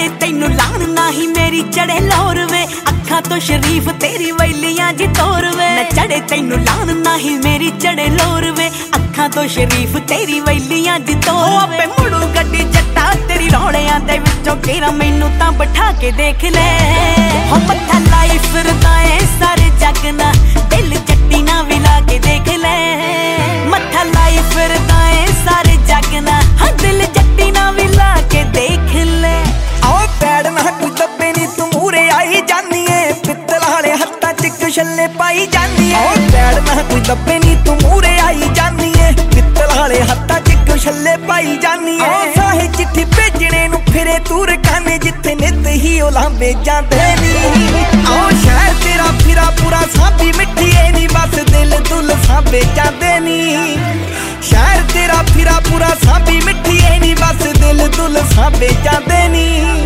चढ़े तैनू लान नाही मेरी चढ़े लोर वे अखा तो शरीफ तेरी वैलियां जी तोर वे न चढ़े तैनू लान नाही मेरी चढ़े लोर वे अखा तो शरीफ तेरी वैलियां जी तोर वे मुड़ू गड्डी जट्टा तेरी रौड़ियां दे विचों केरा मैनू तां बिठा के देख ले हो मत्था लाई फिरदा ए सारे जग ना दिल जट्टी ना विला के देख ले मत्था लाई फिरदा ए सारे जग ना हाँ दिल जट्टी ना विला के देख ले आओ पैड़ ना कोई दब्बे नी तू मूरे आई जानी है पित्तल वाले हत्था च कुशले पाई जानी है पैड़ ना कोई दब्बे नी तू मूरे आई जानी है पित्तल वाले हत्था च कुशले पाई जानी है साहे चिट्ठी भेजने नू फिरे तूर काने जिथे नित ही ओ लांबे जांदे नी आओ शहर तेरा फिरा पूरा साबी मिट्टी ए नी बस दिल दुल साबे जांदे नी शहर तेरा फिरा पूरा साबी मिट्टी ए नी बस दिल दुल साबे जांदे नी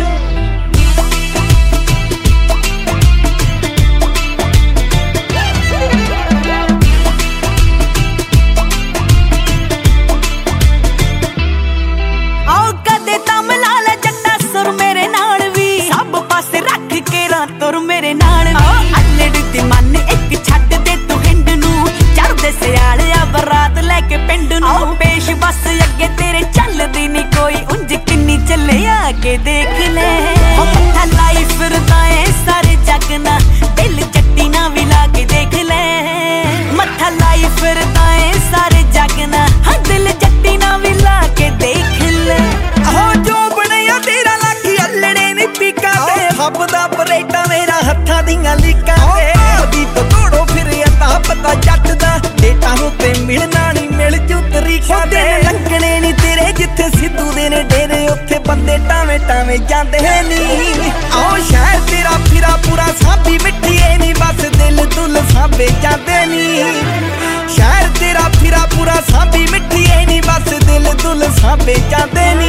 तुर मेरे नाल अल्लड़ दी मन एक छड्ड दे तू हिंड नू चढ़दे सियाल आ बरात लेके पिंड नू पेश बस अगे तेरे चलदी नी कोई उंज किन्नी चले आके देख ले मत्था लाई फिरदा ए सारे जग ना दिल जट्टी ना विला के देख ले मत्था लाई फिरदा ए सारे जग ना हाँ दिल जट्टी ना विला के देख ले हो जो बनया तेरा लागी अल्लड़े नी पीका ते हबदा परेटा मेरा हत्था दियां लीकां ते दी तो तोड़ो फिर अता पता जट दा डेटा हूं ते मिलना नी मिल जू तरीका ते लंघने नी तेरे जिथे सिद्धू दे ने डेरे उत्थे बंदे टावे टावे जांदे नी आओ शहर तेरा फिरा पूरा साबी मिट्टी ए नी बस दिल दुल साबे जांदे नी शहर तेरा फिरा पूरा साबी मिट्टी ए नी बस दिल दुल साबे जांदे नी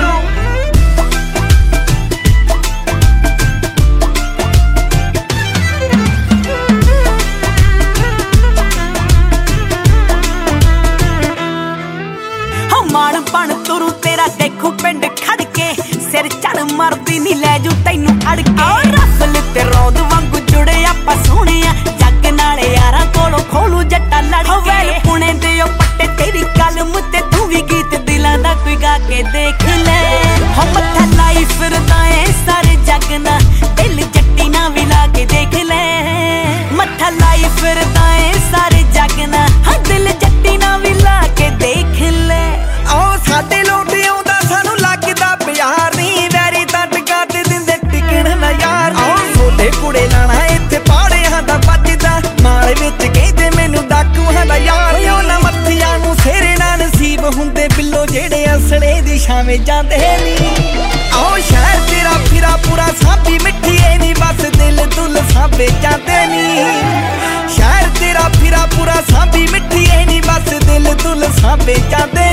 माण बन तुरू तेरा देखू पिंड खड़ के सिर चढ़ मरदी नी लै जू तैनू अड़ के रफल ते रौद वांगू जुड़े आपां सोहणे जग नाले यारां कोलों खोलू जट्टा लड़ के पुणे दे ओ पट्टे तेरी कलम ते तू भी गीत दिलां दा कोई गा के देख ले हो मत्था लाई फिरदा ए सारे जग ना दिल जट्टी ना विला के देख ले मत्था लाई फिरदा ए सारे जग ना हाँ दिल जट्टी ना विला के देख ले आओ साडे लोटे आउंदा सानू लगदा प्यार नी वैरी तां टका ते दिंदे टिकण ना यार आओ छोटे कुड़े लाना इत्थे पाड़ियां दा बजदा माल विच कहंदे मैनू डाकूआं दा यार ओ ना मत्थियां नू सेरे ना नसीब हुंदे बिल्लो जेड़े असले दी छावें जांदे नी आओ शहर तेरा फिरा पूरा साबी मिट्टी ए नी बस दिल दुल साबे जांदे नी शहर तेरा फिरा पूरा साबी मिट्टी ए नी बस दिल दुल साबे जांदे